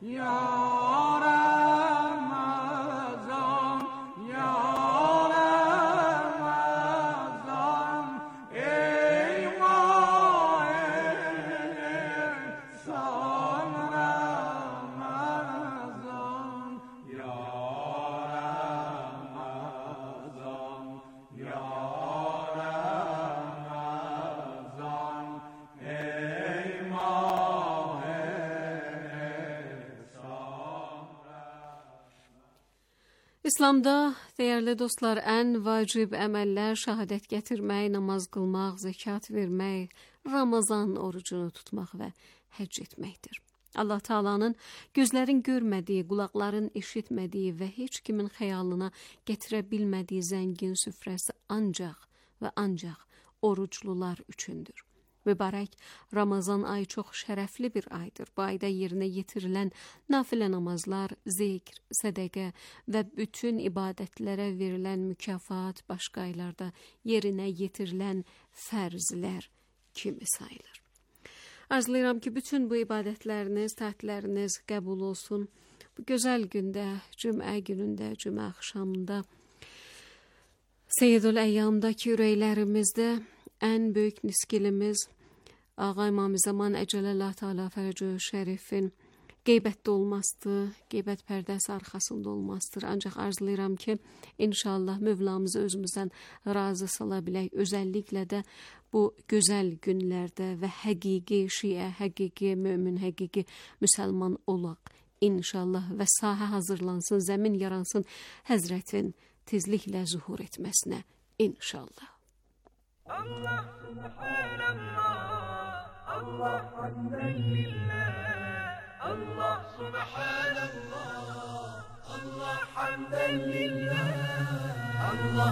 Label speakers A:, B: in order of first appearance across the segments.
A: İslamda, değerli dostlar, ən vacib əməllər şəhadət gətirmək, namaz qılmaq, zəkat vermək, Ramazan orucunu tutmaq və həcc etməkdir. Allah Taala'nın gözlərin görmədiyi, qulaqların eşitmədiyi və heç kimin xəyalına gətirə bilmədiyi zəngin süfrəsi ancaq və ancaq oruclular üçündür. Mübarək Ramazan ayı çox şərəfli bir aydır. Bu ayda yerinə yetirilən nafilə namazlar, zikr, sədəqə və bütün ibadətlərə verilən mükafat başqa aylarda yerinə yetirilən fərzlər kimi sayılır. Arzulayıram ki, bütün bu ibadətləriniz, təatləriniz qəbul olsun. Bu gözəl gündə, cümə günündə, cümə axşamında, Seyyidül Əyyamdakı ürəklərimizdə ən böyük niskilimiz Ağa İmam-ı Zaman Əcələlə Teala Fərəcü Şərifin qeybətdə olmasıdır, qeybət pərdəsi arxasında olmasıdır. Ancaq arzulayıram ki, inşallah Mövlamızı özümüzdən razı sala bilək. Özəlliklə də bu gözəl günlərdə və həqiqi şiə, həqiqi mömin, həqiqi müsəlman olaq. İnşallah və sahə hazırlansın, zəmin yaransın Həzrətin tezliklə zuhur etməsinə. İnşallah. Allah subhanallah, Allah hamdan lillah, Allah subhanallah, Allah hamdan lillah, Allah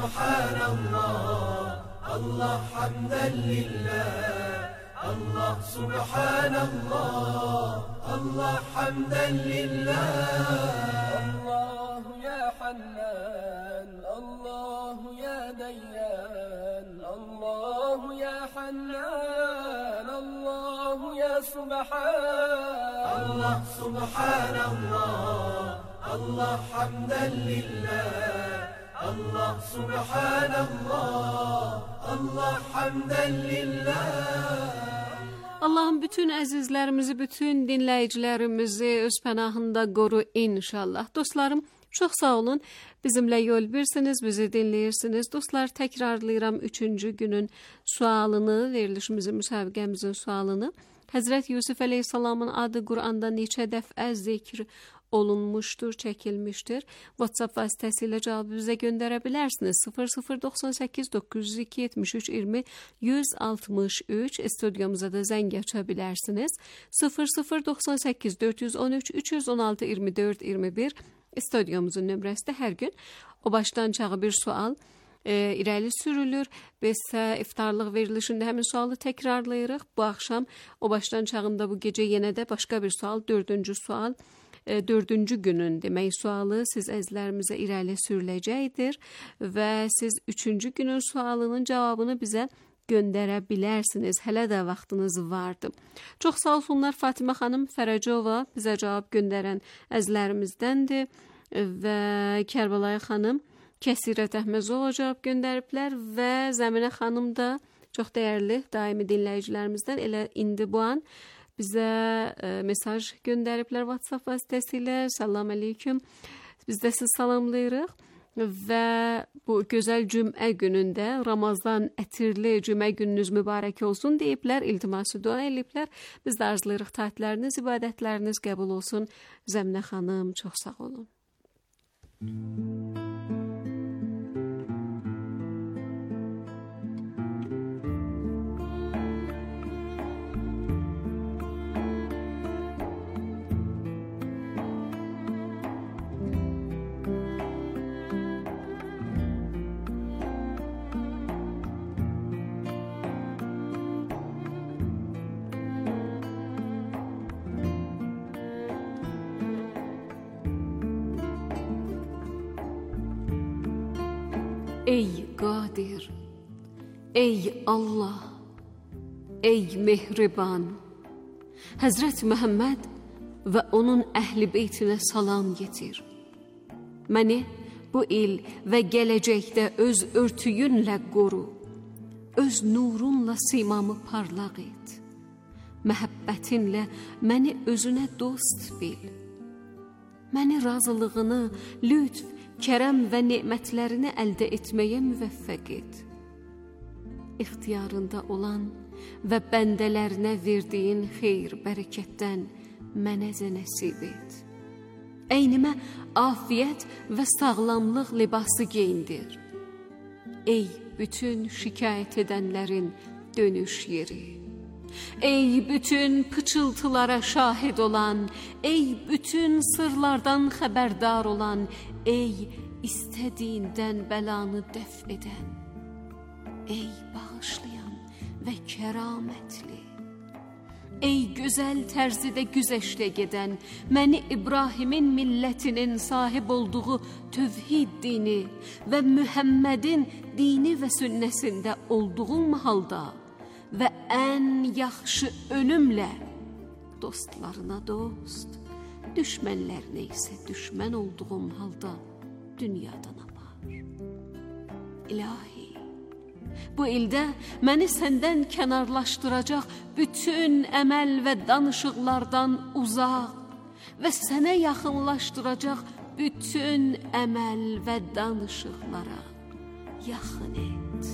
A: subhanallah, Allah hamdan lillah, Allah subhanallah, Allah hamdan lillah. Allahu ya Hannan, Allahu ya Dayyan, Allahu ya Hannan, Allahu ya Subhan. Allah subhanallah, Allah hamdan lillah, Allah subhanallah, Allah hamdan lillah. Allah'ın bütün əzizlərimizi, bütün dinləyicilərimizi öz pənahında qoru inşallah. Dostlarım, çox sağ olun. Bizimlə yol birsiniz, bizi dinləyirsiniz. Dostlar, təkrarlayıram 3-cü günün sualını, verilişimizin, müsabiqəmizin sualını. Həzrət Yusuf əleyhissalamın adı Quranda neçə dəfə zikr olunmuşdur, çəkilmişdir. WhatsApp vasitəsilə cavabı bizə göndərə bilərsiniz. 0098 902 73 20 163 studiyumuza da zəng aça bilərsiniz. 0098 413 316 24 21 studiyumuzun nömrəsində hər gün o başdan çağı bir sual irəli sürülür. Biz isə iftarlıq verilişində həmin sualı təkrarlayırıq. Bu axşam o başdan çağında bu gecə yenə də başqa bir sual, 4-cü sual, 4-cü günün demək sualı siz əzizlərimizə irəli sürüləcəkdir və siz 3-cü günün sualının cavabını bizə göndərə bilərsiniz. Hələ də vaxtınız vardı. Çox sağ olsunlar. Fatimə xanım Fərəcova bizə cavab göndərən əzizlərimizdəndir və Kərbəlayı xanım Kəsirət Əhməzova cavab göndəriblər və Zəminə xanım da çox dəyərli daimi dinləyicilərimizdən elə indi bu an bizə mesaj göndəriblər WhatsApp vasitəsilə. Salam aleyküm. Biz də sizi salamlayırıq və bu gözəl cümə günündə Ramazan ətirli cümə gününüz mübarək olsun deyiblər, iltiması dua eliblər. Biz də arzulayırıq taatləriniz, ibadətləriniz qəbul olsun. Zəminə xanım, çox sağ olun. Ey Qadir, ey Allah, ey Mehriban, Həzrət Məhəmməd və onun əhl-beytinə salam yetir. Məni bu il və gələcəkdə öz örtüyünlə qoru. Öz nurunla simamı parlaq et. Məhəbbətinlə məni özünə dost bil. Məni razılığını, lütf, kərəm və nemətlərini əldə etməyə müvəffəq et. İxtiyarında olan və bəndələrinə verdiyin xeyir, bərəkətdən mənə nəsib et. Əynimə afiyət və sağlamlıq libası geyindir. Ey bütün şikayət edənlərin dönüş yeri. Ey bütün pıçıltılara şahid olan, ey bütün sırlardan xəbərdar olan, ey istədiyindən bəlanı dəf edən, ey bağışlayan və kəramətli, ey gözəl tərzidə güzəştə gedən, məni İbrahimin millətinin sahib olduğu tövhid dini və Mühəmmədin dini və sünnəsində olduğum halda və ən yaxşı ölümlə dostlarına dost, düşmənlərinə isə düşmən olduğum halda dünyadan apar. İlahi, bu ildə məni səndən kənarlaşdıracaq bütün əməl və danışıqlardan uzaq və sənə yaxınlaşdıracaq bütün əməl və danışıqlara yaxın et.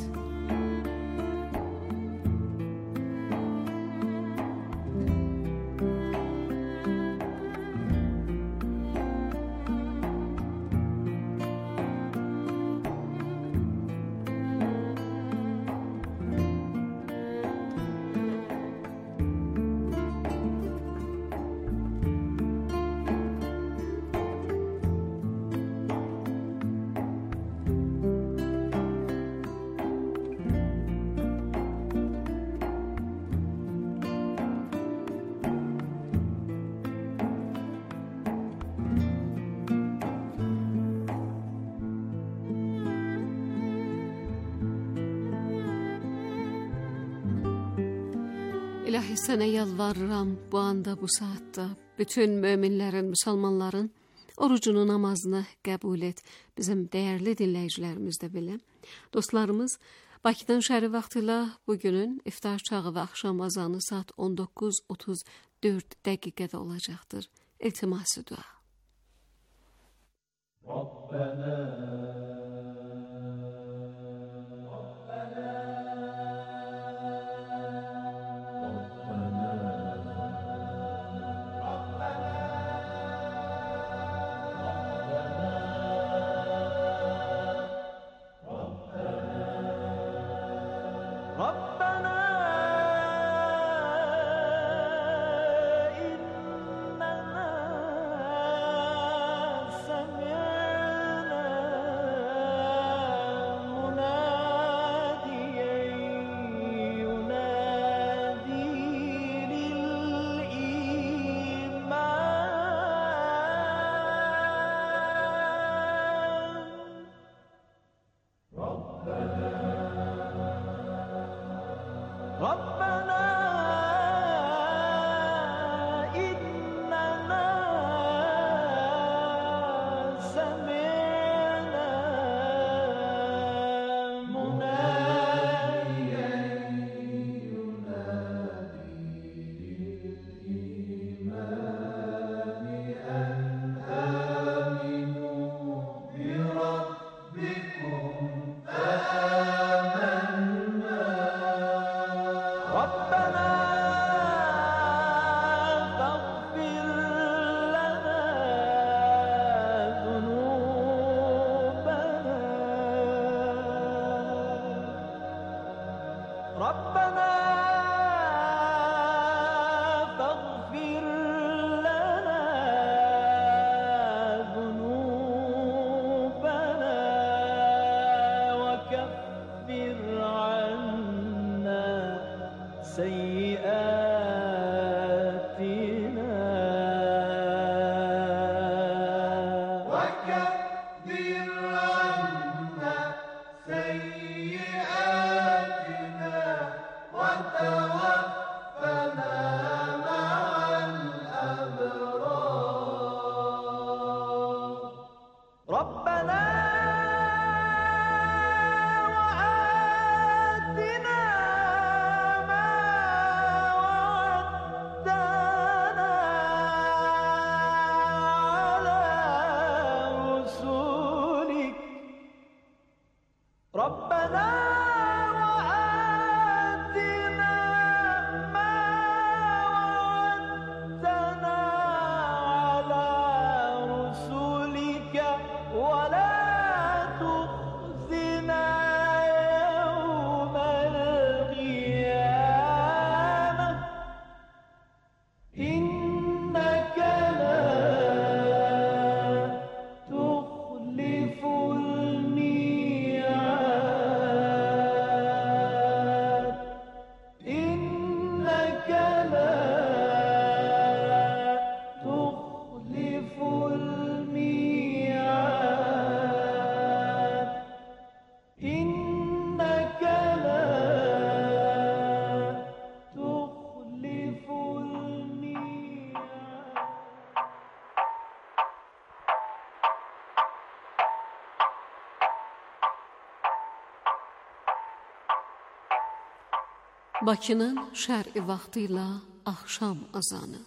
A: İlahi, sənə yalvarıram bu anda, bu saatda bütün möminlərin, müsəlmanların orucunu, namazını qəbul et. Bizim dəyərli dinləyicilərimiz də belə. Dostlarımız, Bakıdan şəhəri vaxtıyla bugünün iftar çağı və axşam azanı saat 19:34 dəqiqədə olacaqdır. İltiması dua.
B: إننا سمعنا
A: Bakının şərqi vaxtı ilə axşam azanı.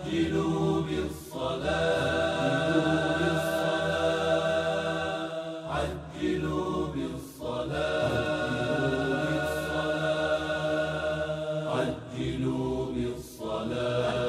B: عجلوا بالصلاة عجلوا بالصلاة عجلوا بالصلاة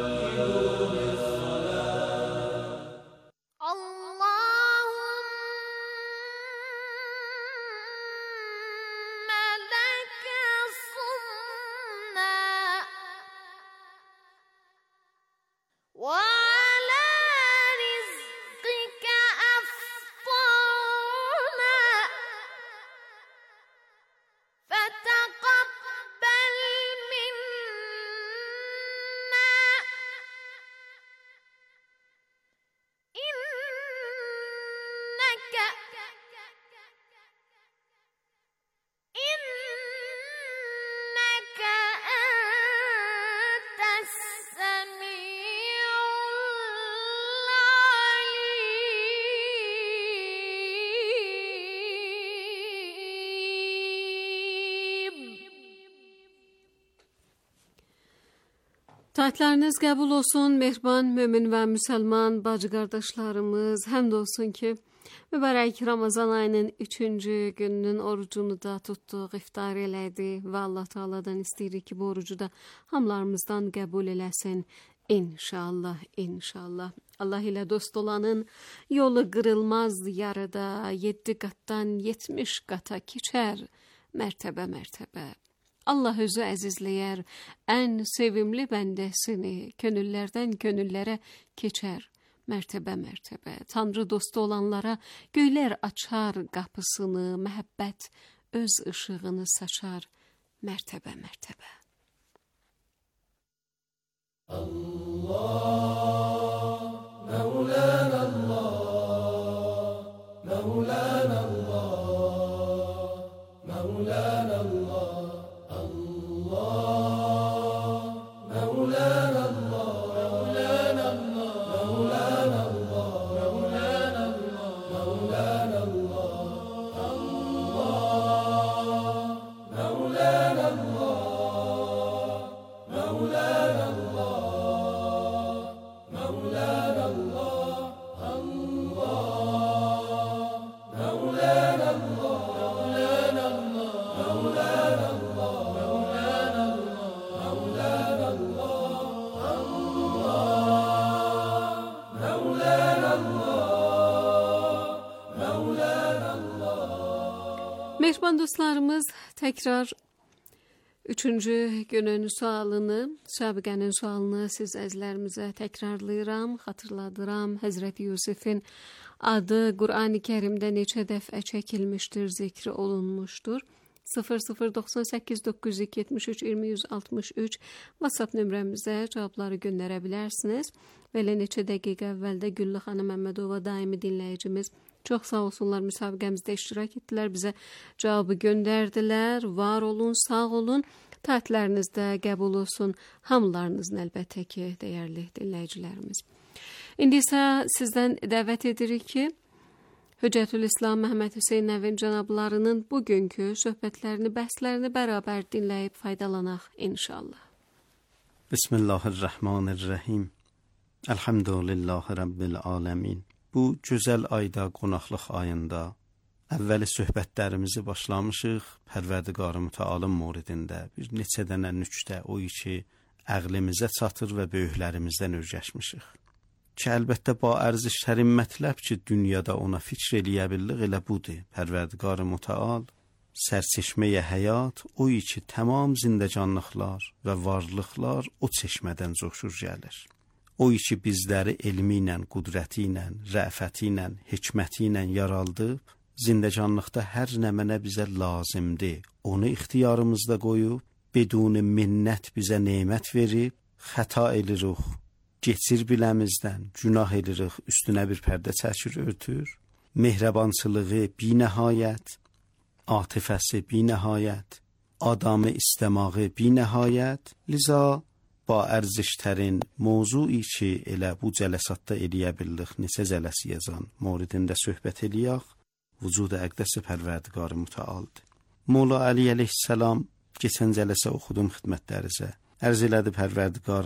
A: Taatlarınız qəbul olsun, mehriban, mömin və müsəlman bacı qardaşlarımız. Həmd olsun ki, mübarək Ramazan ayının 3-cü gününün orucunu da tutduq, iftar elədi və Allah Taala'dan istəyirik ki, bu orucu da hamılarımızdan qəbul eləsin. İnşallah, inşallah. Allah ilə dost olanın yolu qırılmaz yarıda, 7 qatdan 70 qata keçər, mərtəbə mərtəbə. Allah özü əzizləyər ən sevimli bəndəsini, könüllərdən könüllərə keçər, mərtəbə mərtəbə. Tanrı dostu olanlara göylər açar qapısını, məhəbbət öz işığını saçar, mərtəbə mərtəbə.
B: Allah, Mevlana Allah, Mevlana Allah, Mevlana Allah.
A: Mehriban dostlarımız, təkrar 3-cü günün sualını, səbiqənin sualını siz əzizlərimizə təkrarlayıram, xatırladıram. Həzrəti Yusifin adı Qur'an-ı Kərimdə neçə dəfə çəkilmişdir, zikri olunmuşdur. 0098 902 73 20 163 WhatsApp nömrəmizə cavabları göndərə bilərsiniz. Belə neçə dəqiqə əvvəldə Güllü xanım Məmmədova daimi dinləyicimiz çox sağ olsunlar, müsabiqəmizdə iştirak etdilər, bizə cavabı göndərdilər. Var olun, sağ olun, taatləriniz də qəbul olsun, hamılarınızın əlbəttə ki, dəyərli dinləyicilərimiz. İndi isə sizdən dəvət edirik ki, Hüccətül-İslam Məhəmməd Hüseyn Nəvin cənablarının bugünkü söhbətlərini, bəhslərini bərabər dinləyib faydalanaq inşallah.
C: Bismillahirrahmanirrahim. Elhamdülillahi Rabbil aləmin. Bu gözəl ayda, qonaqlıq ayında əvvəli söhbətlərimizi başlamışıq. Pərverdigar-ı Mütəalın muridində bir neçə dənə nüktə o ki, əqlimizə çatır və böyüklərimizdən öyrəşmişik. Ki, əlbəttə, ba ərzişlərin mətləb ki, dünyada ona fikr eləyə bildik, elə budur. Pərverdigar-ı Mütəal, sərçeşməyə həyat, o ki, tamam zindəcanlıqlar və varlıqlar o çeşmədən coşur gəlir. O ki, bizləri elmi ilə, qudrəti ilə, rəfəti ilə, hikməti ilə yaraldıb, zindəcanlıqda hər nə mənə bizə lazımdır, onu ixtiyarımızda qoyub, beduni minnət bizə nemət verib, xəta edirik, geçir biləmizdən, günah edirik, üstünə bir pərdə çəkir, örtür, mehribançılığı binəhayət, atifəsi binəhayət, adamı istəmağı binəhayət, liza ba ərzişlərin mövzui ki, elə bu cələsatda eləyə bildik, neçə cələsiyəcən, moridində söhbət eləyək, vücud-u əqdəsi Pərverdigar-ı Mütəaldır. Molla Əli əleyhissalam keçən cələsə oxudum xidmətlərinizə, ərz elədi Pərverdigara,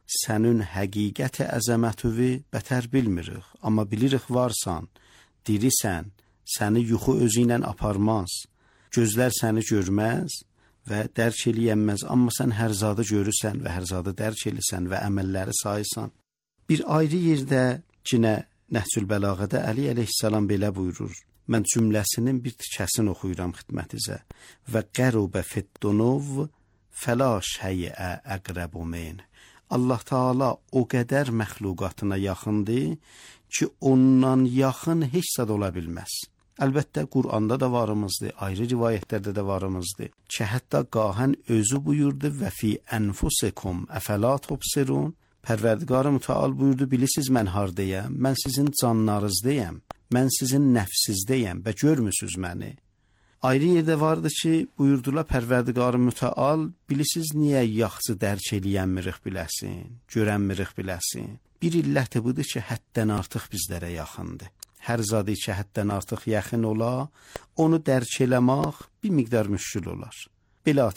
C: sənin həqiqət əzəmətivi bətər bilmirik, amma bilirik varsan, dirisən, səni yuxu özü ilə aparmaz, gözlər səni görməz və dərk eləyənməz, amma sən hər zadı görürsən və hər zadı dərk eləyirsən və əməlləri sayırsan. Bir ayrı yerdə cinə Nəhcül Bəlağədə Əli əleyhissalam belə buyurur. Mən cümləsinin bir tikəsini oxuyuram xidmətinizə. Və qərubə fiddunov fəla şeyə əqrəbu min. Allah Taala o qədər məxluqatına yaxındır ki, ondan yaxın heç zad ola bilməz. Əlbəttə Quranda da varımızdır, ayrı rivayətlərdə də varımızdır. Ki hətta qahən özü buyurdu və fi enfusikum əfəla tubsirun. Pərverdigar-ı Mütəal buyurdu, bilirsiniz mən hardayam, mən sizin canlarınızdayam, mən sizin nəfsizdəyəm və görmüsünüz məni. Ayrı yerdə vardı ki, buyurdular Pərverdigar-ı Mütəal, bilirsiniz niyə yaxşı dərk eləyənmirik biləsin, görənmirik biləsin. Bir illəti budur ki, həddən artıq bizlərə yaxındır. Hər zadı ki, həddən artıq yaxın ola, onu dərk eləmək bir miqdar müşkül olar. Bila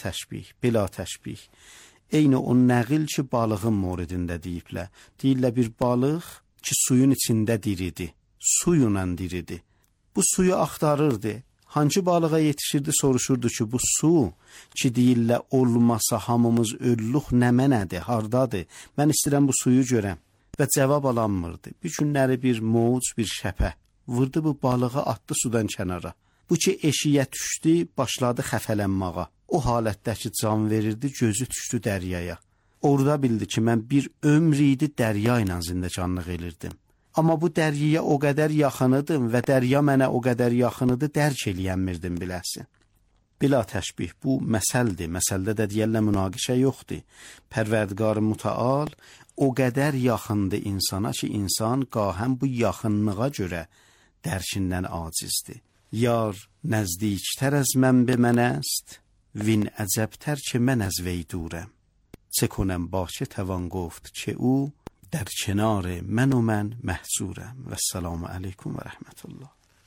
C: təşbih. Eyni o nəqil ki, balığın moridində deyiblər. Deyirlər bir balıq ki, suyun içində diridir, suyla diridir. Bu suyu axtarırdı. Hangi balığa yetişirdi, soruşurdu ki, bu su ki, deyirlər olmasa hamımız ölülük nə mənədir, hardadır? Mən istəyirəm bu suyu görəm. Və cavab alanmırdı. Bir günləri bir moc, bir şəpə vurdu bu balığı, atdı sudan kənara. Bu ki, eşiyə düşdü, başladı xəfələnmağa. O halətdəki can verirdi, gözü düşdü dəryaya. Orada bildi ki, mən bir ömr idi dərya ilə zindəcanlıq elirdim. Amma bu dəryaya o qədər yaxınıdım və dərya mənə o qədər yaxınıdı, dərk eləyənmirdim biləsin. Bila təşbih, bu məsəldir. Məsəldə də deyərlər münaqişə yoxdur. Pərverdigar-ı Mütəal o qədər yaxındır insana ki, insan qahən bu yaxınlığa görə dərkindən acizdir. Yar nəzdiktər az mən be mən است, وین عجبتر که من از وی دورم. چه کنم با چه توان گفت که او در کنار من و من محصورم. و السلام علیکم و رحمت الله.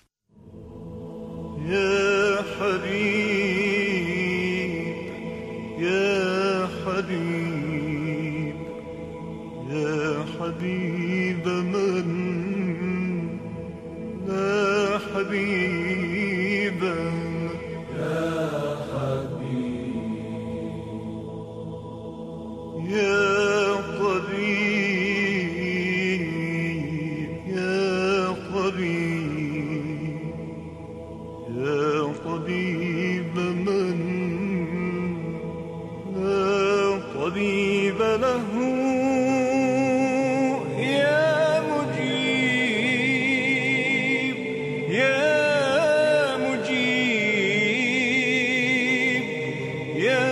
B: یا حبیب یا حبیب یا حبیب من لا حبیبم يا طبيب يا طبيب يا طبيب من لا طبيب له يا مجيب يا مجيب يا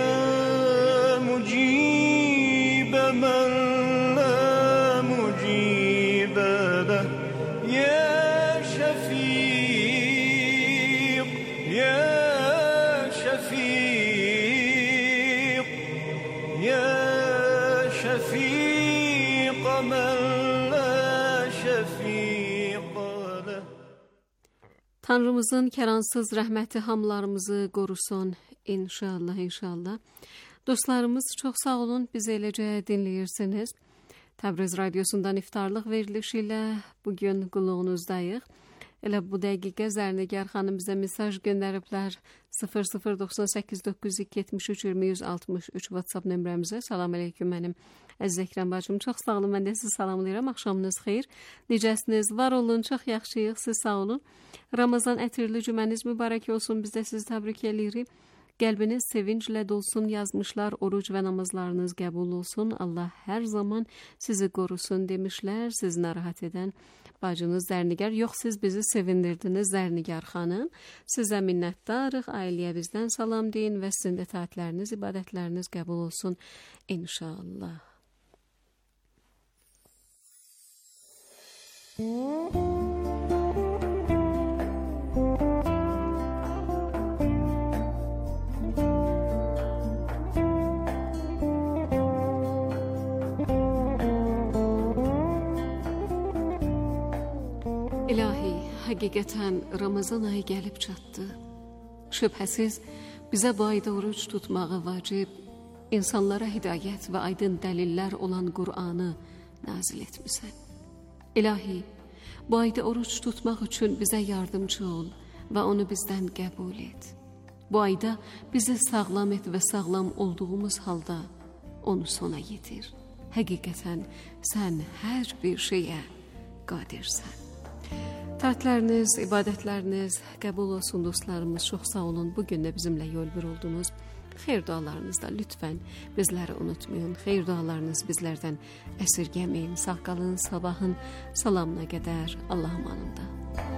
B: مجيب من لا مجيب له يا شفيق يا شفيق يا شفيق من لا شفيق له.
A: Tanrımızın kəransız rəhməti hamılarımızı qorusun inşallah, inşallah. Dostlarımız çox sağ olun, bizi eləcə dinləyirsiniz. Təbriz radiosundan iftarlıq verilişi ilə bugün qulluğunuzdayıq. Elə bu dəqiqə Zərnigar xanım bizə mesaj göndəriblər 0098 902 73 20 163 WhatsApp nömrəmizə. Salam aleyküm mənim əziz Əkrəm bacım. Çox sağ olun, mən də sizi salamlayıram. Axşamınız xeyir. Necəsiniz? Var olun, çox yaxşıyıq. Siz sağ olun. Ramazan ətirli cüməniz mübarək olsun. Biz də sizi təbrik edirik. Qəlbiniz sevinclə dolsun yazmışlar. Oruc və namazlarınız qəbul olsun. Allah hər zaman sizi qorusun demişlər. Sizi narahat edən bacınız Zərnigar. Yox, siz bizi sevindirdiniz Zərnigar xanım. Sizə minnətdarıq. Ailəyə bizdən salam deyin və sizin də taatləriniz, ibadətləriniz qəbul olsun inşallah. İlahi, həqiqətən Ramazan ayı gəlib çatdı. Şübhəsiz bizə bu ayda oruç tutmağı vacib insanlara hidayət və aydın dəlillər olan Qur'anı nazil etmisən. İlahi, bu ayda oruç tutmaq üçün bizə yardımcı ol və onu bizdən qəbul et. Bu ayda bizi sağlam et və sağlam olduğumuz halda onu sona yetir. Həqiqətən sən hər bir şeyə qadirsən. Taatləriniz, ibadətləriniz qəbul olsun dostlarımız. Çox sağ olun. Bugün də bizimlə yol bir oldunuz. Xeyir dualarınızda lütfən bizləri unutmayın. Xeyir dualarınız bizlərdən əsirgəməyin. Sağ qalın, sabahın salamına qədər Allahın amanında.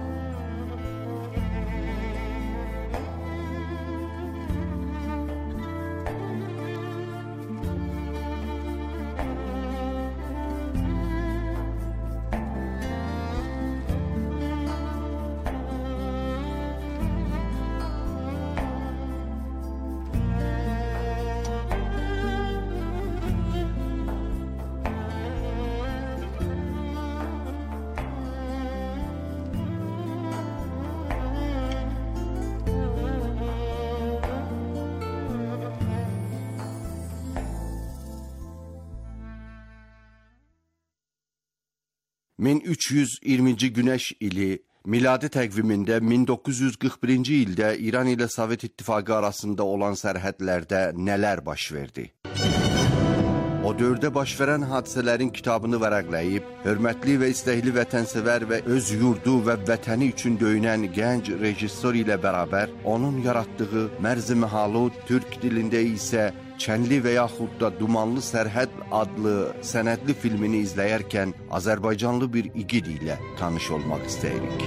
D: ...1320-ci günəş ili miladi təqvimində 1941-ci ildə İran ilə Sovet İttifaqı arasında olan sərhədlərdə nələr baş verdi? O dövrdə baş verən hadisələrin kitabını vərəqləyib, hörmətli və istəkli vətənsevər və öz yurdu və vətəni üçün döyünən gənc rejissor ilə bərabər onun yaratdığı Mərz-i Məhalud, türk dilində isə Çənli və yaxud da Dumanlı Sərhəd adlı sənədli filmini izləyərkən Azərbaycanlı bir igid ilə tanış olmaq istəyirik.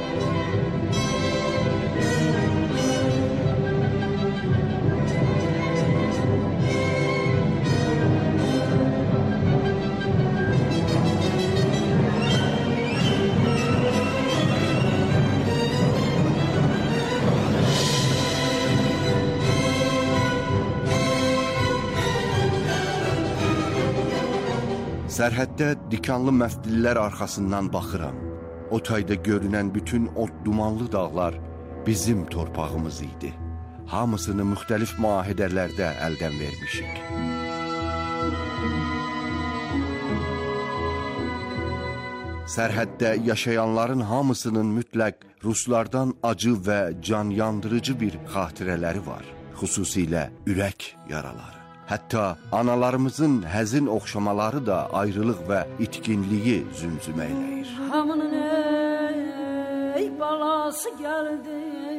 D: Sərhəddə dikanlı məftillər arxasından baxıram. O tayda görünən bütün o dumanlı dağlar bizim torpağımız idi. Hamısını müxtəlif müahidələrdə əldən vermişik. Sərhəddə yaşayanların hamısının mütləq Ruslardan acı və can yandırıcı bir xatirələri var. Xüsusilə ürək yaraları. Hətta analarımızın həzin oxşamaları da ayrılıq və itkinliyi zümzümə eləyir.
E: Hamının ey balası gəldi,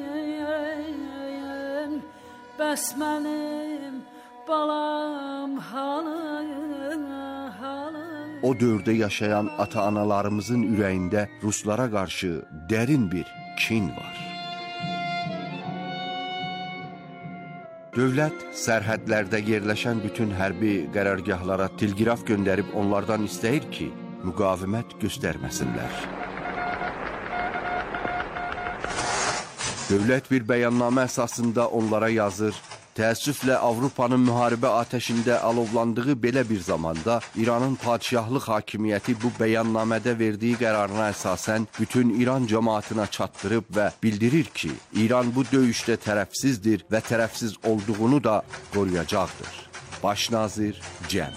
E: bəs mənim balam halım.
D: O dövrdə yaşayan ata-analarımızın ürəyində Ruslara qarşı dərin bir kin var. Dövlət sərhədlərdə yerləşən bütün hərbi qərargahlara telqraf göndərib onlardan istəyir ki, müqavimət göstərməsinlər. Dövlət bir bəyannamə əsasında onlara yazır. Təəssüflə Avropanın müharibə atəşində alovlandığı belə bir zamanda İranın padişahlıq hakimiyyəti bu bəyannamədə verdiyi qərarına əsasən bütün İran cəmaatına çatdırıb və bildirir ki, İran bu döyüşdə tərəfsizdir və tərəfsiz olduğunu da qoruyacaqdır. Baş nazir Cəm.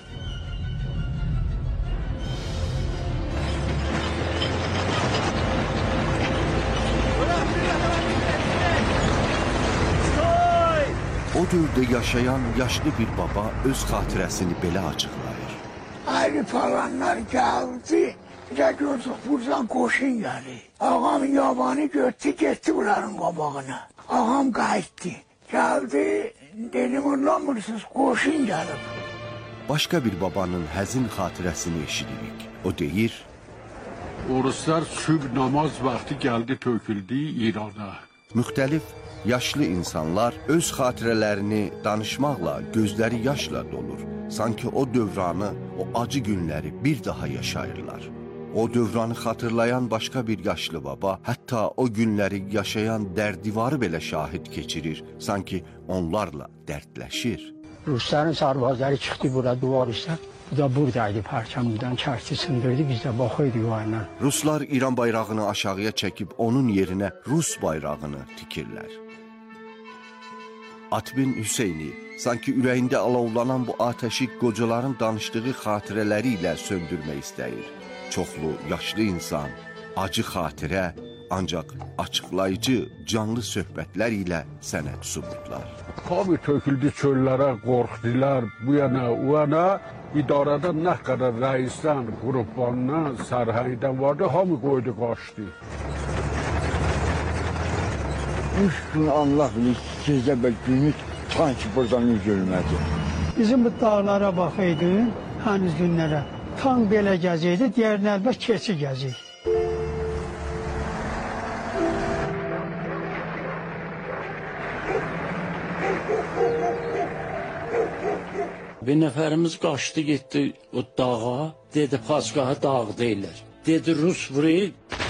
D: O dövrdə yaşayan yaşlı bir baba öz xatirəsini belə açıqlayır.
F: Ayrı falanlar gəldi, bir də gördük buradan qoşun gəlir. Ağam yabanı götdü, getdi bunların qabağına. Ağam qayıtdı, gəldi, dedim anlamırsınız, qoşun gəlib.
D: Başqa bir babanın həzin xatirəsini eşidirik. O deyir,
G: Oruslar sübh namaz vaxtı gəldi, töküldü İrana.
D: Müxtəlif yaşlı insanlar öz xatirələrini danışmaqla, gözləri yaşla dolur. Sanki o dövranı, o acı günləri bir daha yaşayırlar. O dövranı xatırlayan başqa bir yaşlı baba, hətta o günləri yaşayan dərdivarı belə şahid keçirir. Sanki onlarla dərdləşir.
H: Rusların sarvazları çıxdı bura duvar üstə. Bu da buradaydı, parçamızdan çarşı sındırdı, biz də baxıyorduk o ayla.
D: Ruslar İran bayrağını aşağıya çəkib onun yerinə Rus bayrağını tikirlər. Atbin Hüseyni sanki ürəyində alovlanan bu ateşi qocaların danışdığı xatirələri ilə söndürmək istəyir. Çoxlu yaşlı insan, acı xatirə, ancaq açıqlayıcı, canlı söhbətlər ilə sənət sunurlar.
G: Hamı töküldü çöllərə, qorxdular, bu yana, o yana. İdarədə nə qədər rəisdən, qruplarından, sərhəydən vardı, hamı qoydu, qaçdı.
F: 3 gün Allah bilir, sizdə bir günlük sanki buradan üzülmədi.
H: Bizim bu dağlara baxaydın, həniz günlərə. Tan belə gəzəydi, digərini əlbət keçi gəzəydi.
I: Bir nəfərimiz qaçdı, getdi o dağa, dedi Paçqaha dağ deyirlər. Dedi Rus vurur.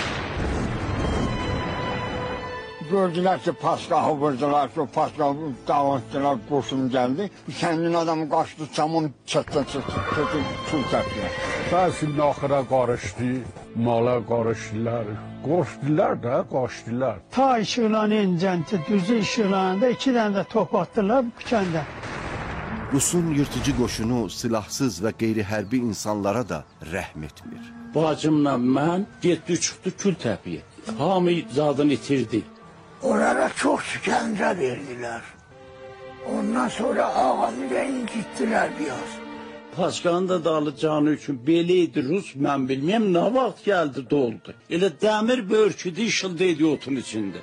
F: Gördülər ki, Paçqahı vurdular ki, Paçqahı dağıtdılar, qoşun gəldi. Kəndin adamı qaçdı, camın çatdan kül təpdilər.
G: Bəzi naxıra qarışdı, mala qarışdılar. Qorxdular da, qaçdılar.
H: Ta işıqlanın cəmti, düzü işıqlanında 2 dənə də top atdılar bu kəndə.
D: Rusun yırtıcı qoşunu silahsız və qeyri-hərbi insanlara da rəhm etmir.
I: Bacımla mən getdi çıxdı Kültəpiyə. Hamı zadını itirdi.
F: Onlara çox şikəncə verdilər. Ondan sonra ağamı da incitdilər biraz.
I: Paçqanın da dağılacağını üçün belə idi Rus, mən bilməyəm, nə vaxt gəldi doldu. Elə dəmir börküdü, işıldaydı otun içində.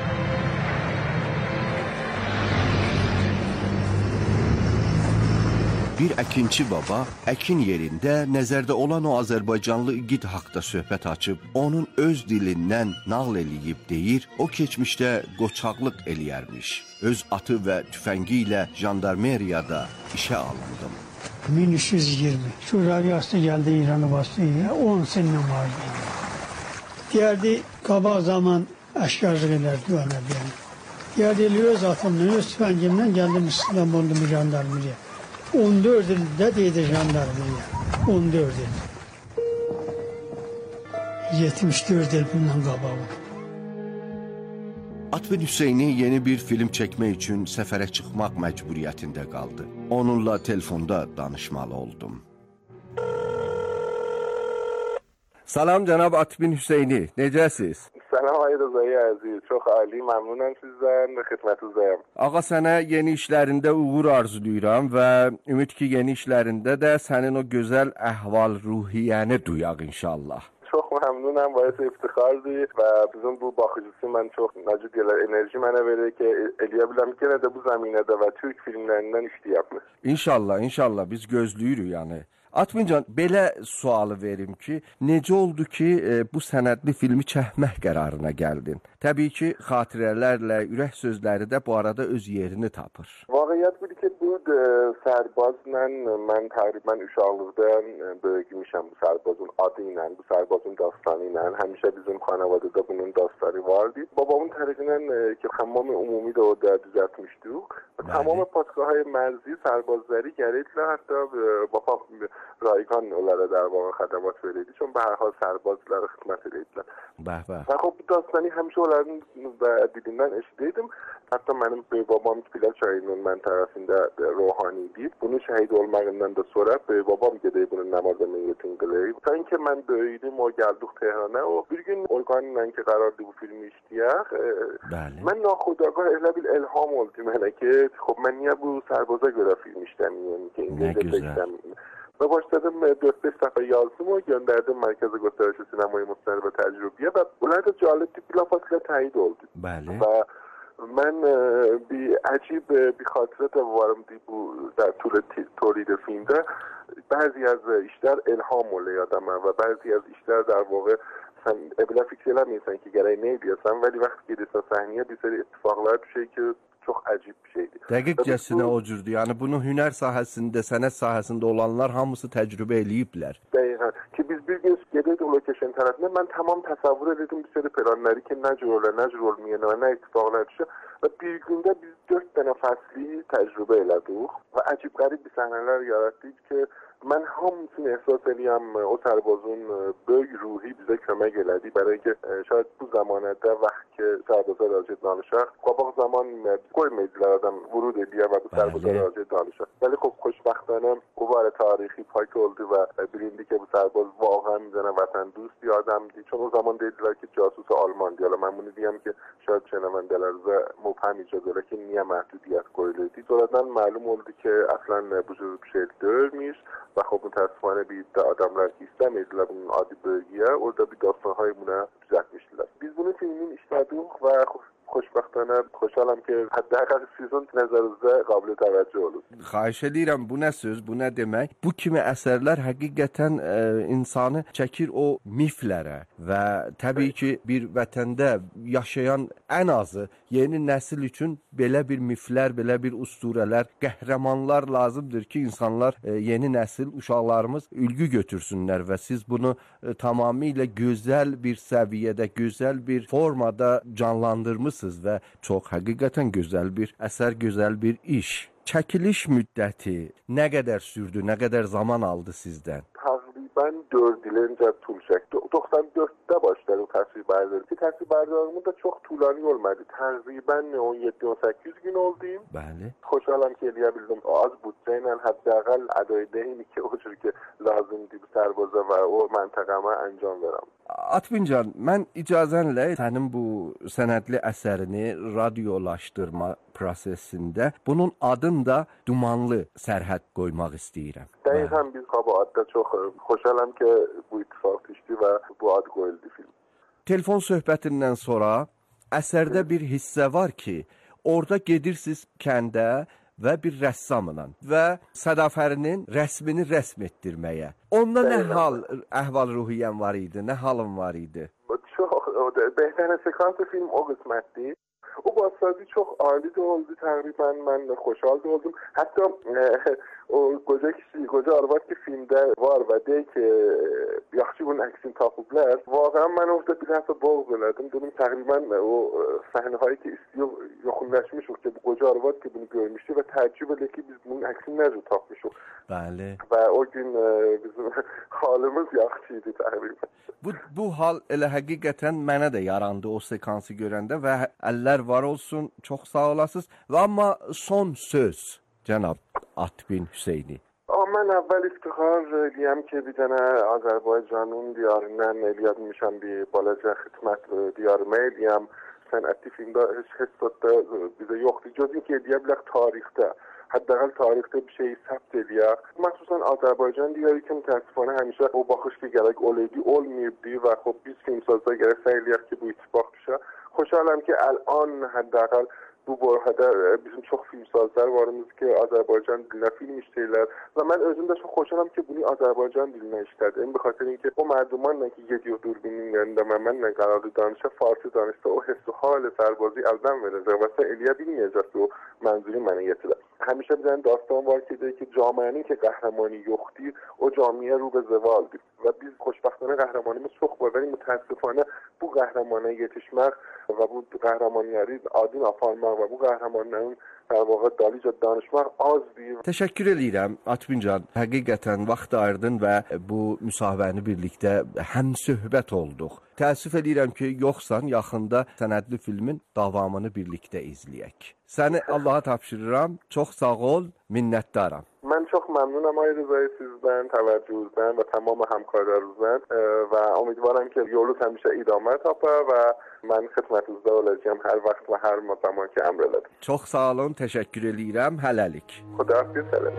D: Bir əkinçi baba əkin yerində nəzərdə olan o Azərbaycanlı igid haqda söhbət açıb, onun öz dilindən nağıl eləyib deyir, o keçmişdə qoçaqlıq eləyərmiş. Öz atı və tüfəngi ilə jandarmeriyada işə alındım.
H: 1320. Şurayası gəldi İran'a bastı, 10 sene vardı. Deyərdi, qabaq zaman əşkarlıq edərdi ona deyən. Deyərdi, öz atımla, öz tüfəngimlə gəldim İstanbul'da jandarmeriya. 14 ildə deydi jandarmeriya. 14 il. 74 il bundan qabağı.
D: Atbin Hüseyni yeni bir film çəkmək üçün səfərə çıxmaq məcburiyyətində qaldı. Onunla telefonda danışmalı oldum. Salam cənab Atbin Hüseyni, necəsiz?
J: Salam ay Rıza'yı əziz, çox ali, məmnunam sizdən, xidmətinizdəyim.
D: Ağa, sənə yeni işlərində uğur arzulayıram və ümid ki, yeni işlərində də sənin o gözəl əhval-ruhiyyəni duyaq inşallah.
J: Çox məmnunam, bayağı iftixardır və bizim bu baxıcısı mən çox necə deyirlər, enerji mənə verir ki, eləyə biləm ki, yenə də bu zəminədə və Türk filmlərindən işləyəm.
D: İnşallah, inşallah biz gözləyirik yəni. Atbincan, belə sualı verim ki, necə oldu ki, bu sənədli filmi çəkmək qərarına gəldin? Təbii ki, xatirələrlə, ürək sözləri də bu arada öz yerini tapır.
J: Vaqiət budur ki, bu sərbazla mən təqribən uşaqlıqdan böyümüşəm bu sərbazın adı ilə, bu sərbazın dastanı ilə. Həmişə bizim xanavadada bunun dastları vardı. Babamın tərəfindən ki, Xəmmam ümumi də orada düzəltmişdik. Tamam Paçqahay mərzi sərbazları gəlirdilər, hətta babam Rayqan onlara در واقع خدمات verirdi. Çünki به هر حال sərbazlara xidmət edirdilər.
D: Bəh.
J: Və xop bu dastanı həmişə onların dilindən eşidirdim. Hətta mənim böyük babam Pilar çayının mən tərəfində ruhani idi. Bunun şəhid olmağından da sonra böyük babam gedib bunun namazını meyyətin qılıb. Sanki mən böyüdüm, o gəldik Tehrana. O bir gün orqanla ki qərardı bu filmi işləyək. Mən naxudagah elə bir elham oldu mənə ki, xop mən niyə bu sərbaza görə film işləməyəm ki, İngilizcə ve başladım 4-5 səfər yazdım o gönderdim Mərkəzi Göstərişi Sinemayı Müstəri və Təcrübiyə və bunlar da cəlib bilafasıyla təyid oldu.
D: Bəli.
J: Və mən bir əcib bir xatirə də varım bu در طول تولید filmdə bəzi az işlər elham oluyor adama və bəzi az işlər در واقع sen evlə fikir eləmirsən ki, gərək nə edəsən, vəli vaxt gedirsən səhnəyə bir sürü ittifaqlar düşür ki, çox əcib bir şeydir.
D: Dəqiqcəsinə o cürdür. Yəni bunu hünər sahəsində, sənət sahəsində olanlar hamısı təcrübə eləyiblər.
J: Dəqiqən. Ki biz bir gün gedirdik location tərəfində, mən tamam təsəvvür edirdim bir sürü planları ki, nə cür olur, nə cür olmayan, nə ittifaqlar düşür. Və bir gündə biz 4 dənə fəsli təcrübə elədik və əcib qərib bir səhnələr yaratdık ki, Mən hamısını ehsas edirəm, o sərbazın böyük ruhi bizə kömək elədi. Bəli ki, şayad bu zamanədə vaxt ki, sərbaza razı danışaq, qabaq zaman qoymaydılar adam vurud ediyə və bu sərbaza razı danışaq. Bəli, xoşbəxtانه o var tarixi payk oldu və bilindi ki, bu sərbaz واقعا میزنه وطن دوستی آدمدی چون o zaman dediler ki casus Alman diyorlar. Ben bunu diyeyim ki şayad şenəvəndələrdə mübhəm icazələr ki niyə məhdudiyyət qoyuldu. Sonradan məlum oldu ki aslan bu cür bir şey deyilmiş və xub mütəəssifانه bir iddia adamlar ki istəmirdilər bunun adi bölgəyə. Orada bir dastanhay buna düzəltmişdilər. Biz bunu filmin işlədik və xoşbəxtانه خوشحالم ki hətta sizin nəzərinizdə qabiliyyət təvəccüh olur.
D: Xahiş edirəm, bu nə söz, bu nə demək? Bu kimi əsərlər həqiqətən insanı çəkir o miflərə və təbii ki bir vətəndə yaşayan ən azı yeni nəsil üçün belə bir miflər, belə bir usturələr, qəhrəmanlar lazımdır ki, insanlar yeni nəsil uşaqlarımız ülgü götürsünlər və siz bunu tamamilə gözəl bir səviyyədə, gözəl bir formada canlandırmısınız və çox həqiqətən gözəl bir əsər, gözəl bir iş. Çəkiliş müddəti nə qədər sürdü, nə qədər zaman aldı sizdən?
J: Təqribən 4 il öncə tul çəkdi. 94-də başladı təsvirbərləri. Təsvirbərlərimiz də çox tulani olmadı. Təqribən 17-18 gün oldu.
D: Bəli.
J: Xoşhalam ki eləyə bildim. Az büdcə ilə həddəqəl ədayədəyini ki o cür ki lazımdır bu sərbaza və o məntəqəmə əncam verəm.
D: Atbincan, mən icazənlə sənin bu sənədli əsərini radiolaşdırma prosesində bunun adını da Dumanlı Sərhəd qoymaq istəyirəm.
J: Dəqiqən biz qabaqda çox xoşhalam ki bu ittifaq düşdü və bu ad qoyuldu film.
D: Telefon söhbətindən sonra əsərdə bir hissə var ki, orada gedirsiniz kəndə və bir rəssamla və Sədafərinin rəsmini rəsm etdirməyə. Onda nə hal, əhval-ruhiyyən var idi, nə halın var idi?
J: Çox, bəhtərin sekansı film o qismətdir. O bastırdı çox ali də oldu təqribən, mən xoşhal da oldum. Hətta o qoca kişi, qoca arvad ki filmdə var və deyir ki, yaxşı bunun əksini tapıblar. Vaqəən mən orada bir həftə boğz elədim. Dedim təqribən o səhnələri ki istəyir, yoxunlaşmışıq ki, bu qoca arvad ki bunu görmüşdü və təəccüb edir ki, biz bunun əksini necə tapmışıq.
D: Bəli.
J: Və o gün bizim halımız yaxşı idi təqribən.
D: Bu hal elə həqiqətən mənə də yarandı o sekansı görəndə və əllər var olsun, çox sağ olasınız. Və amma son söz, cənab Atbin Hüseyni.
J: Mən əvvəl iftixar edəyəm ki, bir dənə Azərbaycanın diyarından eləyə bilmişəm bir balaca xidmət diyarıma eləyəm. Sənətli filmdə heç hissatda bizə yoxdur. Gözün ki, eləyə bilək tarixdə. Həddəqəl tarixdə bir şeyi səbt eləyək. Məxsusən Azərbaycan diyarı ki, mütəəssifانه həmişə o baxış ki, gərək olaydı, olmayıbdı və xub biz filmsazda gərək səy eləyək ki, bu ittifaq düşə. Xoşhalam ki, əl'an həddəqəl bu borhədə bizim çox filmsazlar varımız ki, Azərbaycan dilinə film işləyirlər və mən özüm də çox xoşhalam ki, bunu Azərbaycan dilinə işlədim. Bu xatirin ki, o mərdumanla ki, gediyor durbinin yanında mənlə qərarlı danışa, farsı danışsa, o hessu halı sərbazı əldən verəcək və sən eləyə bilməyəcək ki, o mənzuri mənə yetirə. Həmişə bir dənə dastan var ki, deyir ki, camiənin ki, qəhrəmanı yoxdur, o camiə ru və zəvaldır və biz xoşbəxtənə qəhrəmanımız çox var, vəli mütəəssifانه bu qəhrəmana yetişmək və bu qəhrəmanları adın aparmaq və bu qəhrəmanların در واقع dalıca danışmaq azdır.
D: Təşəkkür edirəm Atbincan. Həqiqətən vaxt ayırdın və bu müsahibəni birlikdə həm söhbət olduq. Təəssüf edirəm ki, yoxsan yaxında sənədli filmin davamını birlikdə izləyək. Səni Allaha tapşırıram. Çox sağ ol, minnətdaram.
J: Mən çox məmnunam ay Rızay sizdən, təvəccühünüzdən və tamam həmkarlarınızdan və ümidvaram ki, yolunuz həmişə idamə tapar və mən xidmətinizdə olacağam hər vaxt və hər zaman ki, əmr elədim.
D: Çox sağ olun, təşəkkür edirəm. Hələlik.
J: Xudahafiz, hələlik.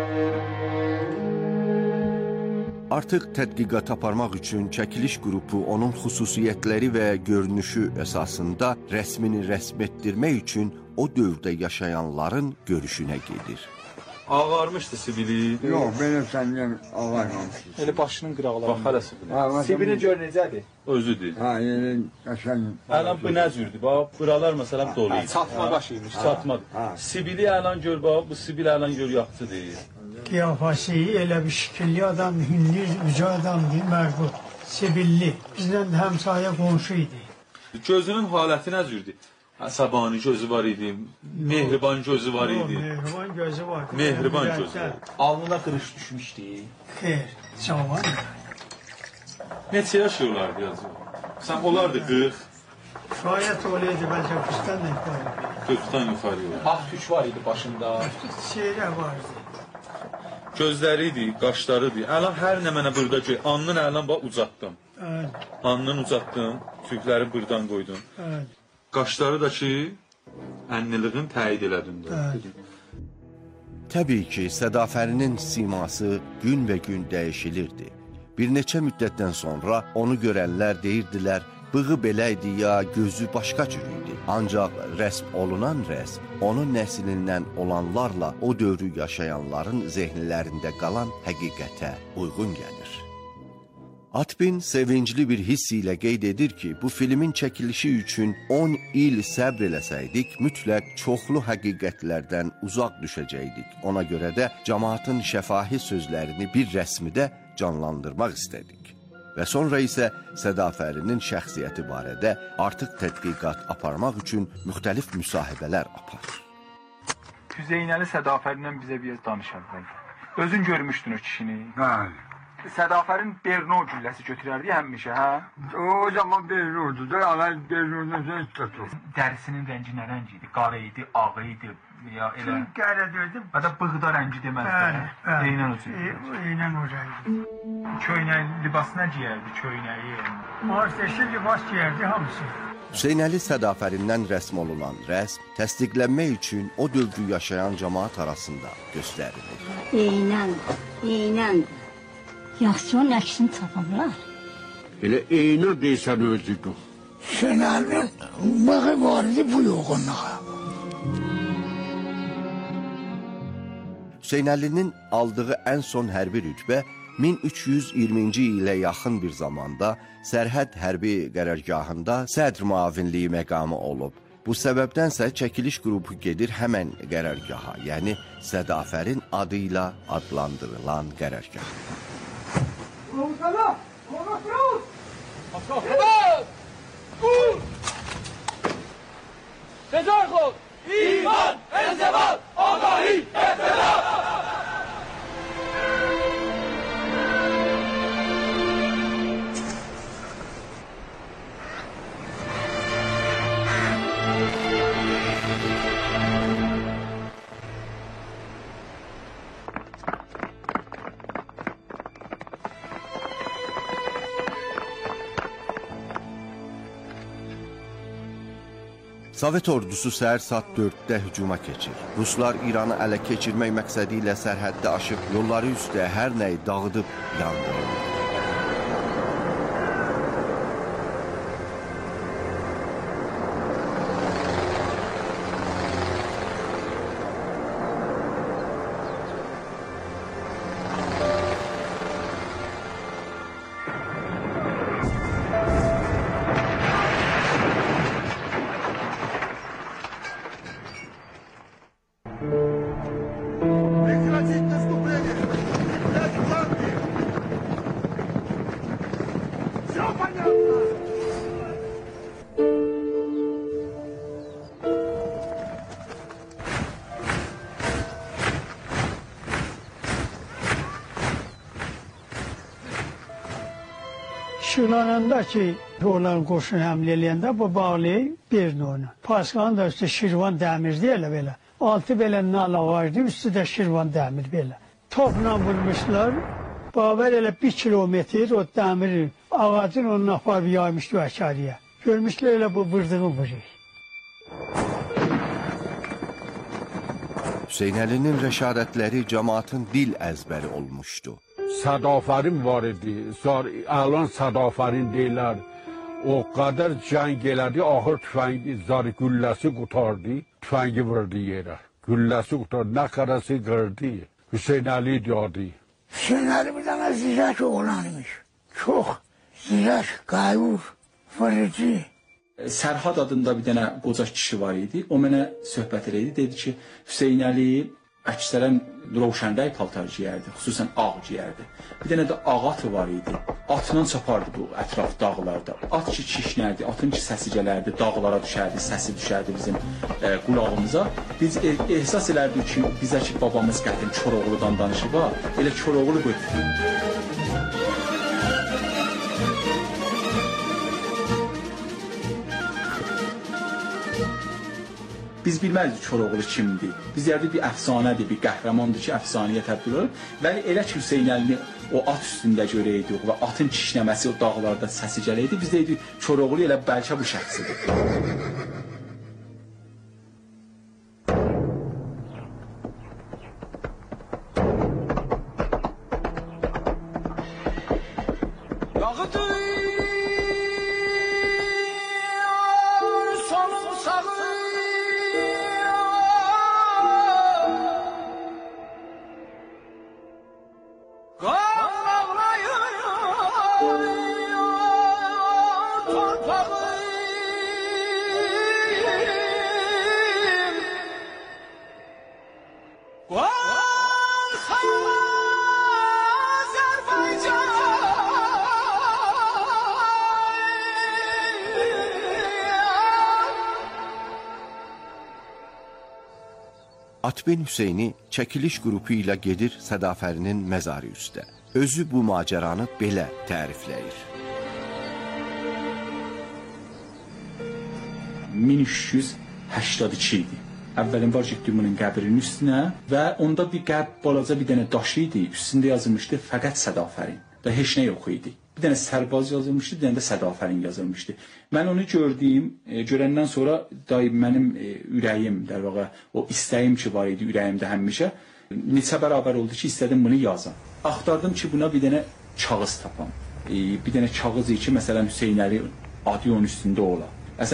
D: Artıq tədqiqat aparmaq üçün çəkiliş qrupu onun xüsusiyyətləri və görünüşü əsasında rəsmini rəsm etdirmək üçün o dövrdə yaşayanların görüşünə gedir.
K: Ağarmışdı sibili.
F: Yox, belə səndən ağarmamışdı.
K: Elə başının qıraqları. Bax hələ sibili. Sibili gör necədir? Özüdür.
F: Ha, yəni qəşəng.
K: Əlan bu nə cürdür? Bax, buralar məsələn dolu idi.
L: Çatma başıymış.
K: Çatmadı. Sibili əlan gör bax, bu sibili əlan gör yaxçıdır.
H: Qiyafəsi elə bir şəkilli adam, hünli, uca adamdır, mərbud, sibilli. Bizdən həmsayə qonşu idi.
K: Gözünün haləti nə cürdür? Əsəbani gözü var idi, mehriban gözü var idi.
H: Mehriban gözü var.
K: Mehriban gözü var.
L: Alnına qırış düşmüşdü.
H: Xeyr, cavan.
K: Neçə yaşı olardı yazı? Sən olardı 40.
H: Şayət olaydı bəlkə 40-dan da yuxarı.
K: 40-dan yuxarı olardı.
L: Ağ tük var idi başında.
H: Şeylər vardı.
K: Gözləri idi, qaşları idi. Əlan hər nə mənə burada göy. Alnın əlan bax ucatdım.
H: Evet.
K: Alnını ucatdım, tükləri buradan qoydum.
H: Evet.
K: Qaşları da ki, ənliliğin təyid elədim də.
D: Təbii ki, Sədafərinin siması gün və gün dəyişilirdi. Bir neçə müddətdən sonra onu görənlər deyirdilər, bığı belə idi ya gözü başqa cür idi. Ancaq rəsm olunan rəsm onun nəslindən olanlarla o dövrü yaşayanların zehnlərində qalan həqiqətə uyğun gəlir. Atbin sevincli bir hiss ilə qeyd edir ki, bu filmin çəkilişi üçün 10 il səbr eləsəydik, mütləq çoxlu həqiqətlərdən uzaq düşəcəkdik. Ona görə də cəmaatın şəfahi sözlərini bir rəsmidə canlandırmaq istədik. Və sonra isə Sədafərinin şəxsiyyəti barədə artıq tədqiqat aparmaq üçün müxtəlif müsahibələr aparır.
L: Hüseynəli Sədafərindən bizə bir danışardı. Özün görmüşdün o kişini.
F: Bəli.
L: Sədafərin Berno gülləsi götürərdi həmişə, hə?
F: O zaman Berno'du da, ama Berno'dan sonra hiç tutulur.
L: Dərisinin rəngi nə rəngi idi? Qarı idi, ağ idi, ya elə...
F: Qərə döydüm.
L: Hətta bığda rəngi deməzdi. Eynən o cür.
F: Eynən o rəngi.
L: Köynək libası nə giyərdi, köynəyi?
F: Marteşli libas giyərdi hamısı.
D: Hüseynəli Sədafərindən rəsm olunan rəsm təsdiqlənmək üçün o dövrü yaşayan cəmaat arasında göstərilir.
M: Eynən. Yaxşı onun əksini tapırlar.
G: Elə eynə deysən özüdür.
F: Hüseynəlinin bığı vardı bu yoğunluğa.
D: Hüseynəlinin aldığı ən son hərbi rütbə 1320-ci ilə yaxın bir zamanda Sərhəd hərbi qərargahında sədr müavinliyi məqamı olub. Bu səbəbdənsə çəkiliş qrupu gedir həmən qərargaha, yəni Sədafərin adıyla adlandırılan qərargah.
F: Komutana! Komutana!
N: Askar! Gur! Sezar kol! İman! Enzebat! Agahi! Efedat!
D: Sovet ordusu səhər saat 4-də hücuma keçir. Ruslar İranı ələ keçirmək məqsədi ilə sərhəddə aşıb yolları üstə hər nəyi dağıdıb yandırır.
H: Şırlananda ki, onlar qoşun həmlə eləyəndə bu bağlı Berno'nu. Pasqanın da üstü Şirvan dəmirdi elə belə. Altı belə nala vardı, üstü də Şirvan dəmir belə. Topla vurmuşlar. Babər elə 1 kilometr o dəmiri ağacın onun aparıb yaymışdı aşağıya. Görmüşlər elə bu vırdığını vurur.
D: Hüseynəlinin rəşadətləri cəmaatın dil əzbəri olmuşdu.
G: Sədafərin var idi. Əlan Sədafərin deyilər. O qədər cəng elədi, axır tüfəngi, zar gülləsi qutardı, tüfəngi vurdu yerə. Gülləsi qutardı, nə qədəsi qırdı. Hüseynəli diyordu.
F: Hüseynəli bir dənə zirək oğlan imiş. Çox zirək, qayur, fırıcı.
L: Sərhad adında bir dənə qoca kişi var idi. O mənə söhbət edirdi. Dedi ki, Hüseynəli
O: Əksərən rovşəndəy paltar giyərdi, xüsusən ağ giyərdi. Bir dənə də ağ atı var idi. Atla çapardı bu ətraf dağlarda. At ki kişnərdi, atın ki səsi gələrdi, dağlara düşərdi, səsi düşərdi bizim qulağımıza. Biz ehsas elərdik ki, bizə ki babamız qədim Koroğludan danışıb, elə Koroğlu bu. Biz bilməzdik Koroğlu kimdir. Biz deyərdik bir əfsanədir, bir qəhrəmandır ki, əfsanəyə təbdil olur. Bəli, elə ki Hüseynəlini o at üstündə görəydik və atın kişnəməsi o dağlarda səsi gələydi. Biz deyirdik Koroğlu elə bəlkə bu şəxsidir.
D: Atbin Hüseyni çəkiliş qrupu ilə gedir Sədafərinin məzarı üstə. Özü bu macəranı belə tərifləyir. 1382 idi. Əvvəlin var getdim bunun qəbrinin üstünə və onda bir balaca bir dənə daş idi. Üstündə yazılmışdı fəqət Sədafərin. Da heç nə yox idi. Bir dənə sərbaz yazılmışdı, bir dənə də Sədafərin yazılmışdı. Mən onu görəndən sonra mənim ürəyim, der vaqa, o istəyim ki var idi ürəyimdə həmişə, neçə bərabər oldu ki, istədim bunu yazam. Axtardım ki, buna bir dənə kağız tapam. Bir dənə kağız ki, məsələn, Hüseynəli adı onun üstündə ola.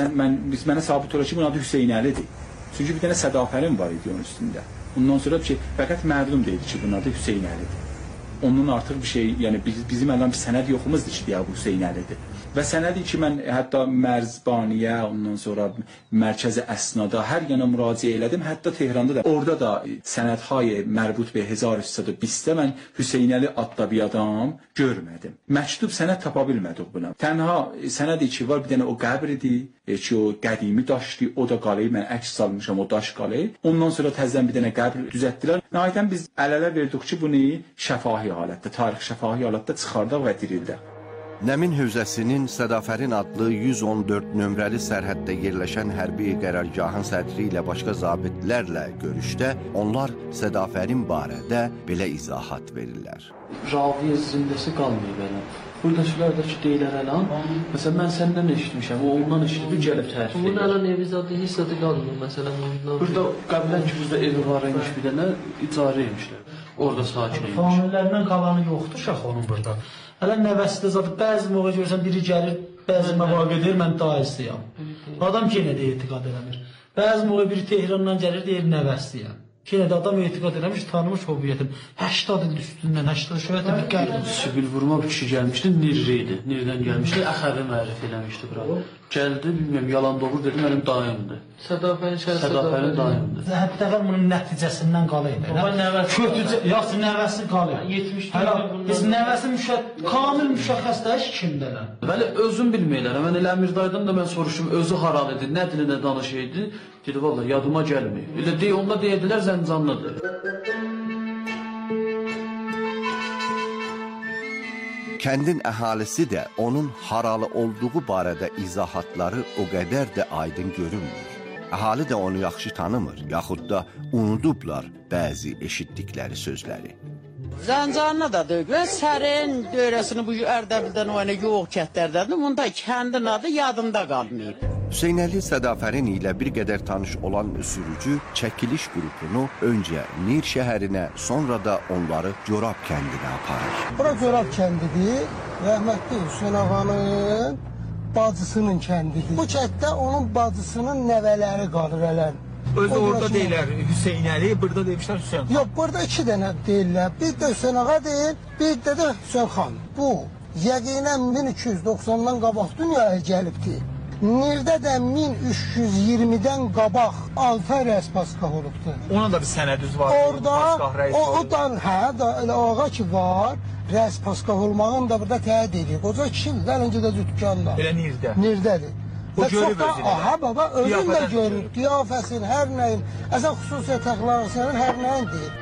D: Mənə sabit ola ki, bunun adı Hüseynəlidir. Çünki bir dənə Sədafərin var idi onun üstündə. Ondan sonra ki, fəqət məlum deyildi ki, bunun adı Hüseynəlidir. Onun artıq bir şey, yəni bizim ələn bir sənəd yoxumuzdur ki, deyə bu Hüseynəlidir. Və sənədi ki, mən hətta Mərzbaniyə, ondan sonra Mərkəzi Əsnada hər yana müraciə elədim. Hətta Tehranda da, orada da sənədhay mərbut be 1320-də mən Hüseynəli adda bir adam görmədim. Məktub sənəd tapa bilmədik buna. Tənha sənədi ki, var bir dənə o qəbr idi ki, o qədimi daşdı, o da qalır, mən əks salmışam, o daş qalır. Ondan sonra təzdən bir dənə qəbr düzəltdilər. Nəhayətən biz əl-ələ verdik ki, bunu şəfahi halətdə, tarix şəfahi halətdə çıxardaq və dirildək. Nəmin hövzəsinin Sədafərin adlı 114 nömrəli sərhəddə yerləşən hərbi qərargahın sədri ilə başqa zabitlərlə görüşdə onlar Sədafərin barədə belə izahat verirlər.
P: Raviyə zindəsi qalmayıb elə. Buradakılar da ki, deyilər əlan, məsələn, mən səndən eşitmişəm, o ondan eşitib, gəlib tərif edir. Bunun əlan evi zadı, heç zadı qalmıyor, məsələn, ondan. Burada, qəblən ki, burada evi var imiş bir dənə, icarə imişlər, orada sakin imiş.
Q: Famililərdən qalanı yoxdur şax onun burada. Hələ nəvəsi də zadı, bəzi moğa görürsən, biri gəlir, bəzi məvaqə deyir, mən daistəyəm. Adam yenə də etiqad eləmir. Bəzi moğa biri Tehrandan gəlir, deyir, nəvəsiyəm. Yenə də adam etiqad eləmiş, tanımış hobiyyətim. 80 il üstündən, 80 şöbətə bir gəldim.
P: Sibil vurma bir kişi gəlmişdi, Nirri idi. Nirdən gəlmişdi, Əxəvi mərif eləmişdi bura. Gəldi, bilmiyorum, yalan doğru dedi, mənim dayımdır. Sədafərin dayımdır.
Q: Hətta bunun nəticəsindən qalıydı. Yaxşı, nəvəsi qalıydı. Biz nəvəsi kamil müşəxəsdə kimdələ?
P: Bəli, özüm bilməyilər. Mən elə Əmirdaydan da mən soruşum, özü haral idi, nə dilinə danışıydı. Dedi, valla, yadıma gəlməyib. Elə onlar deyədilər, Zəncanlıdır.
D: Kəndin əhalisi də onun haralı olduğu barədə izahatları o qədər də aydın görünmür. Əhali də onu yaxşı tanımır, yaxud da unudublar bəzi eşitdikləri sözləri.
R: Zəncanlı da deyil, sərin döyrəsini bu Ərdəbildən o yana yox kətlərdədir, bunda kəndin adı yadında qalmayıb.
D: Hüseynəli Sədafərin ilə bir qədər tanış olan sürücü çəkiliş qrupunu öncə Nir şəhərinə, sonra da onları Corab kəndinə aparır.
S: Bura Corab kəndidir, rəhmətli Hüseyn ağanın bacısının kəndidir. Bu kənddə onun bacısının nəvələri qalır ələn.
Q: Özü orada deyirlər Hüseynəli, burada deymişlər Hüseyn xan.
S: Yox, burada iki dənə deyirlər. Bir də Hüseyn ağa deyil, bir də Hüseyn xan. Bu, yəqinən 1290-dan qabaq dünyaya gəlibdir. Nirdə də 1320-dən qabaq 6 ay rəspaskah olubdur.
L: Onun da bir sənədüz var.
S: Orada o elə ağa ki var, rəspaskah olmağın da burada təyid edir. Qoca kişidir, əlincə də dükkanda.
L: Elə Nirdə.
S: Nirdədir.
L: O görüb özünü.
S: Aha baba, özün də görür. Qiyafəsin, hər nəyin, əsən xüsusiyyət əxlaqısının hər nəyin deyir.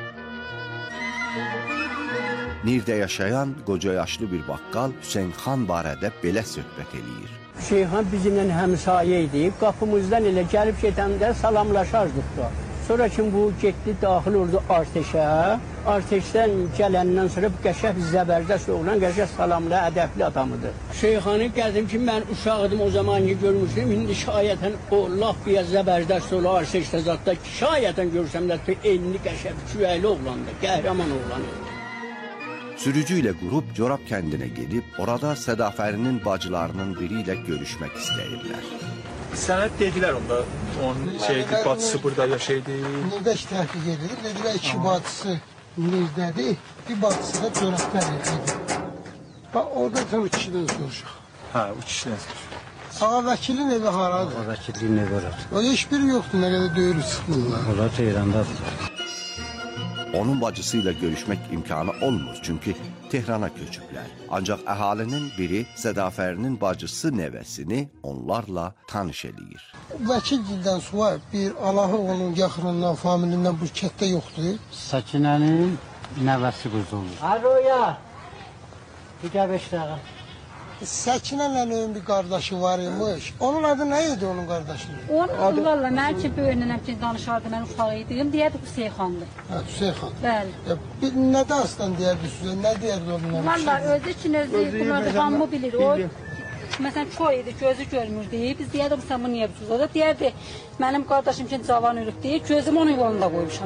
D: Nirdə yaşayan qoca yaşlı bir baqqal Hüseyn xan barədə belə söhbət eləyir.
T: Şeyxan bizimlə həmsayə idi. Qapımızdan elə gəlib gedəndə salamlaşardıq da. Sonra ki bu getdi, daxil oldu arteşə. Arteşdən gələndən sonra qəşəng zəbərdəst oğlan, qəşəng salamlı, ədəbli adamıdır. Şeyxanı gəldim ki, mən uşaqdım o zaman ki görmüşdüm. İndi şayətən o laf bir zəbərdəst oğlan arteşdə zatda şayətən görsəm də enli qəşəng, küvəyli oğlandır, qəhrəman oğlandır.
D: Sürücü ilə qrup Corab kəndinə gedib, orada Sədafərinin bacılarının biri ilə görüşmək istəyirlər.
L: Sənə dedilər onda, onun bacısı burada yaşaydı.
S: Nirdə ki təhqiq edilir, dedilər iki bacısı Nirdədir, bir bacısı da Corabdan edilir. Bax, orada tam kişidən soruşaq.
L: Hə, o kişidən soruşaq.
S: Ağa vəkilin evi haradır?
U: O vəkilin evi oradır.
S: O heç biri yoxdur, nə qədər döyürü çıxmırlar.
U: Onlar Tehrandadır.
D: Onun bacısı ilə görüşmək imkanı olmur, çünki Tehrana köçüblər. Ancaq əhalinin biri Sədafərinin bacısı nəvəsini onlarla tanış eləyir.
S: Vəkil dildən sonra bir Allahı onun yaxınından, familindən bu kətdə yoxdur.
U: Səkinənin nəvəsi qızı olur.
T: Aroya, bir gəl 5 dəqiqə.
S: Səkinənlə bir qardaşı var imiş. Onun adı nə idi onun qardaşının?
V: Onun valla mən ki böyünənəm ki danışardı, mən ufaq idim, deyərdi Hüseynxandır.
S: Hə, Hüseynxan.
V: Bəli.
S: Nə dastan deyərdi sizə, nə deyərdi onun?
V: Valla özü için özü hamı bilir. O məsələn kör idi, gözü görmürdü. Biz deyərdik sən bunu niyə bilirsiniz? O da deyərdi mənim qardaşım ki cavan ölüb deyir, gözümü onun yolunda qoymuşam.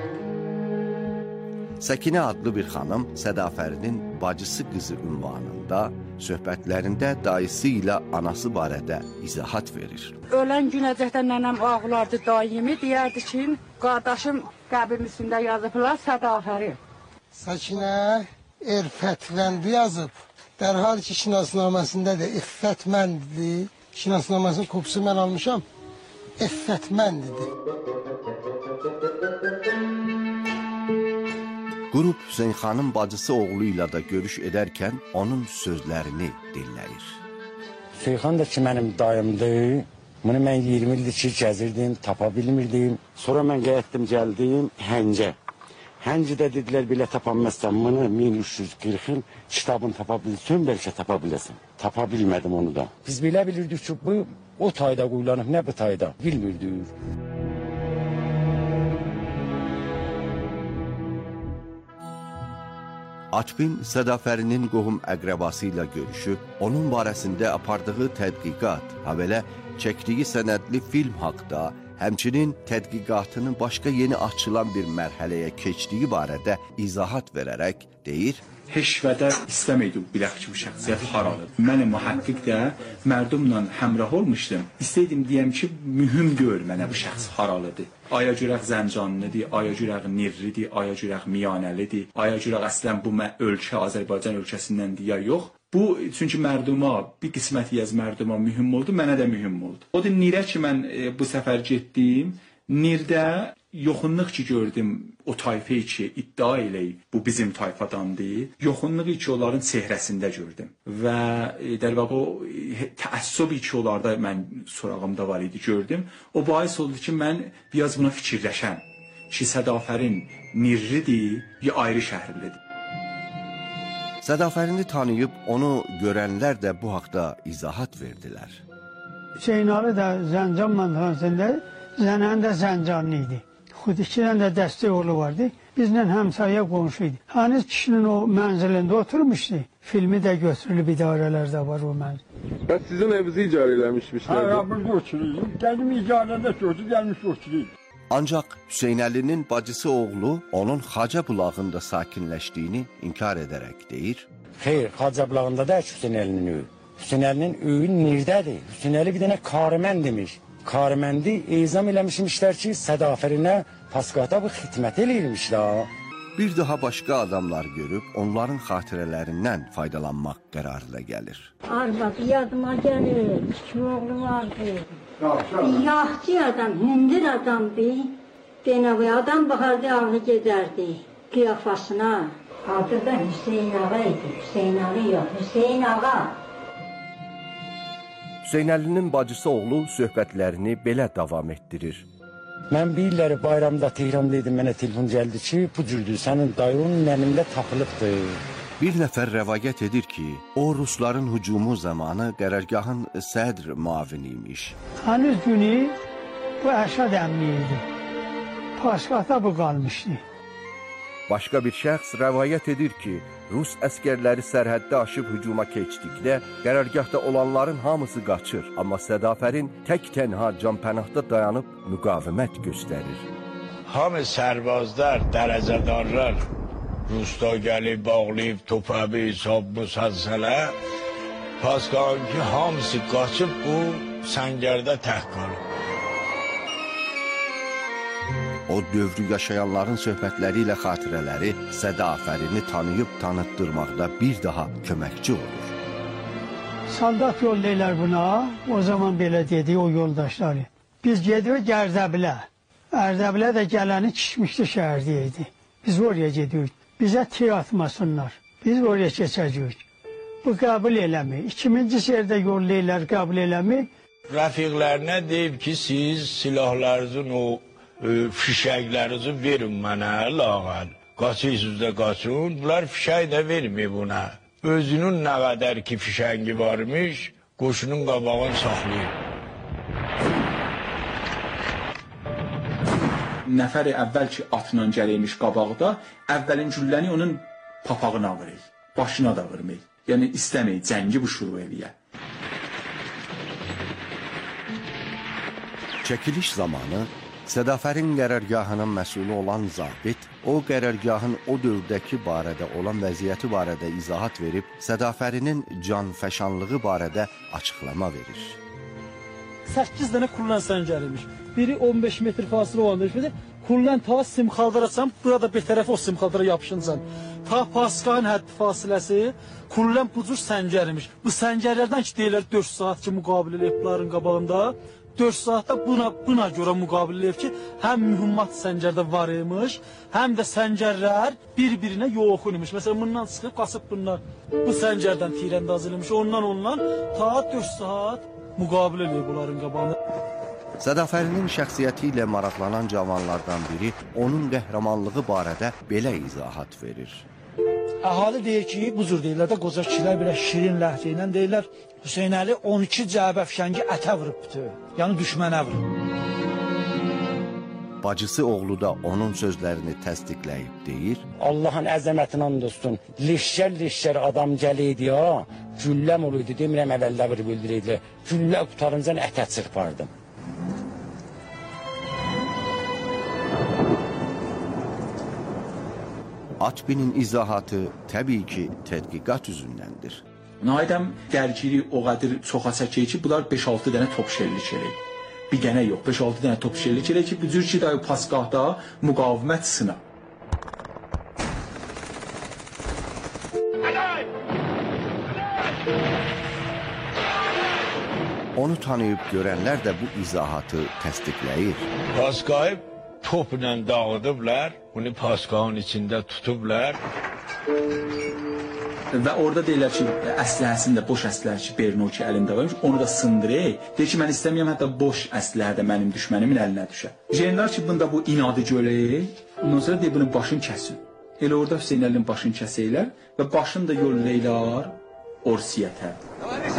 D: Səkinə adlı bir xanım Sədafərinin bacısı qızı ünvanında söhbətlərində dayısı ilə anası barədə izahat verir.
V: Ölən günəcəkdən nənəm ağlardı daimi, deyərdi ki, qardaşım qəbrin üstündə yazıblar Sədafəri.
S: Səkinə erfətləndi yazıb. Dərhal ki, şinasnaməsində də iffətməndidir. Şinasnamasının kopsu mən almışam. İffətməndidir.
D: Qrup Hüseyn xanın bacısı oğlu ilə də görüş edərkən onun sözlərini dinləyir.
U: Hüseyn xan da ki, mənim dayımdır. Bunu mən 20 ildir ki, gəzirdim, tapa bilmirdim. Sonra mən gəldim Həncə. Həncidə dedilər, belə tapanməzsən, bunu 1340-ın kitabını tapa bilsən, bəlkə tapa biləsən. Tapa bilmədim onu da. Biz belə bilirdik ki, bu o tayda quyulanıb, nə bu tayda? Bilmirdik.
D: Atbin Sədafərinin qohum əqrəbası ilə görüşüb, onun barəsində apardığı tədqiqat, habelə çəkdiyi sənədli film haqda, həmçinin tədqiqatının başqa yeni açılan bir mərhələyə keçdiyi barədə izahat verərək deyir:
O: Heşvədə istəməydi bilək ki, bu şəxsiyyət haradır. Mən mühəqqiq də mərdumla həmrah olmuşdum. İstəydim deyəm ki, mühüm gör mənə bu şəxs haralıdır. Aya cürək Zəncanlıdır, aya cürək Nirridir, aya cürək Miyanəlidir, aya cürək əslən bu ölkə Azərbaycan ölkəsindəndir ya yox. Bu, çünki mərduma, bir qismət yaz mərduma mühüm oldu, mənə də mühüm oldu. O da Nirə ki, mən bu səfər getdim, Nirdə yoxunluq ki gördüm o tayfayı ki iddia eləyib bu bizim tayfadandır. Yoxunluğu ki onların çehrəsində gördüm və dərvaqo təəssübü ki onlarda mən sorağımda var idi gördüm. O bais oldu ki mən biraz buna fikirləşəm ki Sədafərin Nirridir ya ayrı şəhərlidir.
D: Sədafərini tanıyıb onu görənlər də bu haqda izahat verdilər.
H: Hüseynalı da Zəncan məntiqəsində, Zənən də Zəncanlı idi. Xud ikiden də dəstək oğlu vardı. Bizlə həmsayə qonşuydu. Həniz kişinin o mənzilində oturmuşdu. Filmi də götürülüb idarələrdə var o mənzil.
W: Bəs sizin evinizi icarə eləmişmişlər.
X: Hə, biz qoçuluyuz. Gəldim icarədə gördü, gəlmiş qoçuluyuz.
D: Ancaq Hüseynəlinin bacısı oğlu onun Xaca bulağında sakinləşdiyini inkar edərək deyir:
U: Xeyr, Xaca bulağında da Hüseynəlinin öyü. Hüseynəlinin öyü Nirdədir. Hüseynəli bir dənə karımən demiş. Karıməndi ezam eləmişmişlər ki, Sədafərinə Paskata bu xidmət eləyirmişlər.
D: Bir daha başqa adamlar görüb onların xatirələrindən faydalanmaq qərarına gəlir.
M: Arvad yadıma gəlir, 2 oğlu vardı. Yaxçı adam, hündür adamdı. Benavi adam baxardı, ağlı gedərdi qiyafasına. Adı da Hüseyin Ağa idi. Hüseyin Ağa yox, Hüseyin Ağa.
D: Hüseynəlinin bacısı oğlu söhbətlərini belə davam etdirir.
U: Mən bir illəri bayramda Tehran'da idim, mənə telefon gəldi ki, bu cürdür, sənin dayının nənimdə tapılıbdır.
D: Bir nəfər rəvayət edir ki, o Rusların hücumu zamanı qərargahın sədr müavini imiş.
H: Həniz günü bu Əşad əmni idi. Paskata bu qalmışdı.
D: Başqa bir şəxs rəvayət edir ki, Rus əskərləri sərhəddə aşıb hücuma keçdikdə qərargahda olanların hamısı qaçır, amma Sədafərin tək-tənha canpənahda dayanıb müqavimət göstərir.
A: Hamı sərbazlar, dərəcədarlar Rusda gəlib, bağlayıb, topabi, hesab, müsəlsələ Paskan ki, hamısı qaçıb bu səngərdə tək qalıb.
D: O dövrü yaşayanların söhbətləri ilə xatirələri Sədafərini tanıyıb tanıtdırmaqda bir daha köməkçi olur.
H: Saldat yollayırlar buna, o zaman belə dedi o yoldaşları. Biz gedirik Gərdəbilə. Ərdəbilə də gələni Kişmişli şəhərdəydi. Biz oraya gedirik. Bizə tir atmasınlar. Biz oraya keçəcəyik. Bu qəbul eləmi? 2-ci yerdə yollayırlar, qəbul eləmi?
A: Rəfiqlərinə deyib ki, siz silahlarınızın o fişəklərinizi verin mənə, lağal. Qaçırsınız da qaçın, bunlar fişək də vermir buna. Özünün nə qədər ki fişəngi varmış, qoşunun qabağını saxlayır.
O: Nəfəri əvvəl ki atla gələymiş qabaqda, əvvəlin gülləni onun papağına vurur, başına da vurmur. Yəni istəməyir, cəngi bu şuru eləyə.
D: Çəkiliş zamanı Sədafərin qərargahının məsulü olan zabit, o qərargahın o dövrdəki barədə olan vəziyyəti barədə izahat verib, Sədafərinin canfəşanlığı barədə açıqlama verir.
Q: 8 dənə kullan səngərimiş. Biri 15 metr fasilə olanda kullan ta simxaldıracam, burada bir tərəf o simxaldıra yapışıncan. Ta Paskayın həddi fasiləsi kullan bu cür səngərimiş. Bu səngərlərdən ki deyirlər 4 saat ki müqabilə eləyiblərin qabağında. 4 saatda buna görə müqabilə eləyib ki, həm mühümmat səngərdə var imiş, həm də səngərlər bir-birinə yox imiş. Məsələn, bundan çıxıb, qaçıb bunlar bu səngərdən tirəndaz eləmiş, ondan ta 4 saat müqabilə eləyib bunların qabağında.
D: Sədafərinin şəxsiyyəti ilə maraqlanan cavanlardan biri onun qəhrəmanlığı barədə belə izahat verir.
Q: Əhali deyir ki, bu cür deyirlər də, qoca kişilər belə şirin ləhcə ilə deyirlər, Hüseynəli 12 cəbə fişəngi ətə vurubdur, yəni düşmənə vurub.
D: Bacısı oğlu da onun sözlərini təsdiqləyib deyir.
U: Allahın əzəmətinə and olsun, leşkər adam gəliydi ya, gülləm oluydu, demirəm əvvəldə bir bildiriydi, güllə qutarınca ətə çırpardım.
D: Atbinin izahatı təbii ki, tədqiqat üzündəndir.
O: Naidəm dərgiri o qədər çoxa çəkir ki, bunlar 5-6 dənə top şellik eləyir. Bir dənə yox, 5-6 dənə top şellik eləyir ki, bu cür ki, o paskahda müqavimət sına.
D: Onu tanıyıb görənlər də bu izahatı təsdiqləyir.
A: Paskayı topla dağıdıblar, bunu paskağın içində tutublar.
O: Və orada deyirlər ki, əsləhəsində boş əsləhə ki, Bernoki əlində varmış, onu da sındırır. Deyir ki, mən istəməyəm, hətta boş əsləhə də mənim düşmənimin əlinə düşər. Jenlər ki, bunda bu inadı görək, ondan sonra deyir, bunun başını kəsin. Elə orada Hüseynəlinin başını kəsəylər və başını da yollayırlar Orsiyətə.